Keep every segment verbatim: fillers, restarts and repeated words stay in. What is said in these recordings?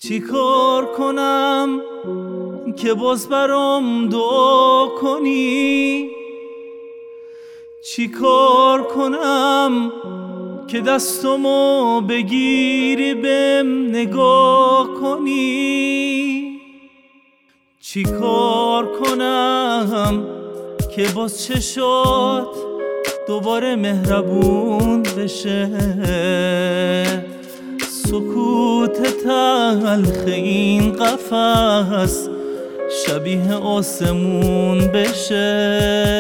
چی کار کنم که باز برام دعا کنی؟ چی کار کنم که دستمو بگیری بهم نگاه کنی؟ چی کار کنم که باز چشات دوباره مهربون بشه؟ سکوت تلخ این قفس شبیه آسمون بشه.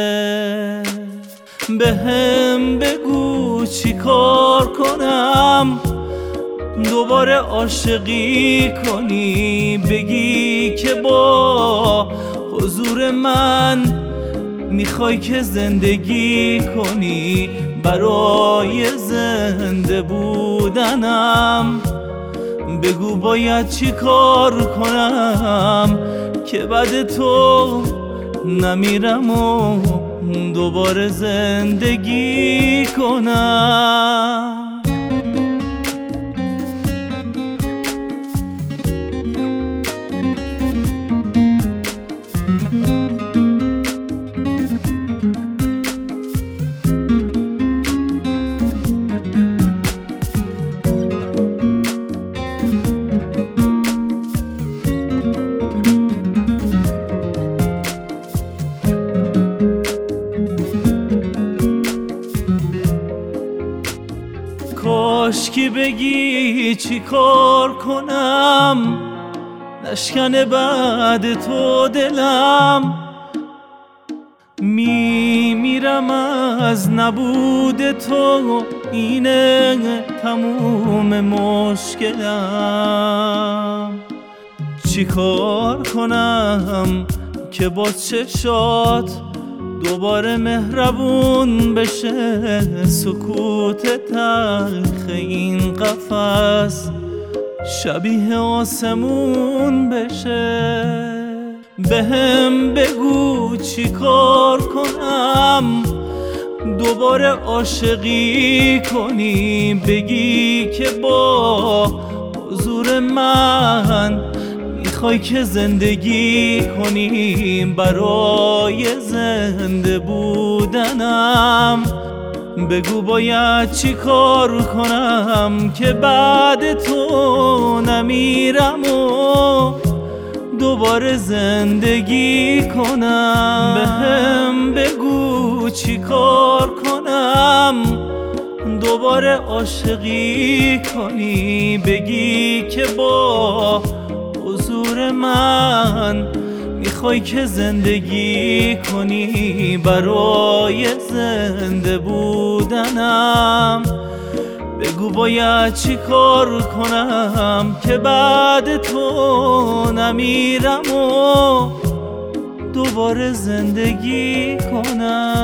بهم بگو چی کار کنم دوباره عاشقی کنی؟ بگی که با حضور من میخوای که زندگی کنی برای زنده بودنم. بگو باید چی کار کنم که بعد تو نمیرم و دوباره زندگی کنم. کاشکی بگی چی کار کنم نشکنه بعد تو دلم. میمیرم از نبود تو، اینه تموم مشکلم. چی کار کنم که با چشات دوباره مهربون بشه؟ سکوت تلخ این قفس شبیه آسمون بشه. بهم بگو چی کار کنم دوباره عاشقی کنی؟ بگی که با حضور من میخوای که زندگی کنی برای زنده بودنم. بگو باید چی کار کنم که بعد تو نمیرم و دوباره زندگی کنم. بهم بگو چی کار کنم دوباره عاشقی کنی؟ بگی که با حضور من میخوای که زندگی کنی برای زنده بودنم. بگو باید چی کار کنم که بعد تو نمیرم و دوباره زندگی کنم.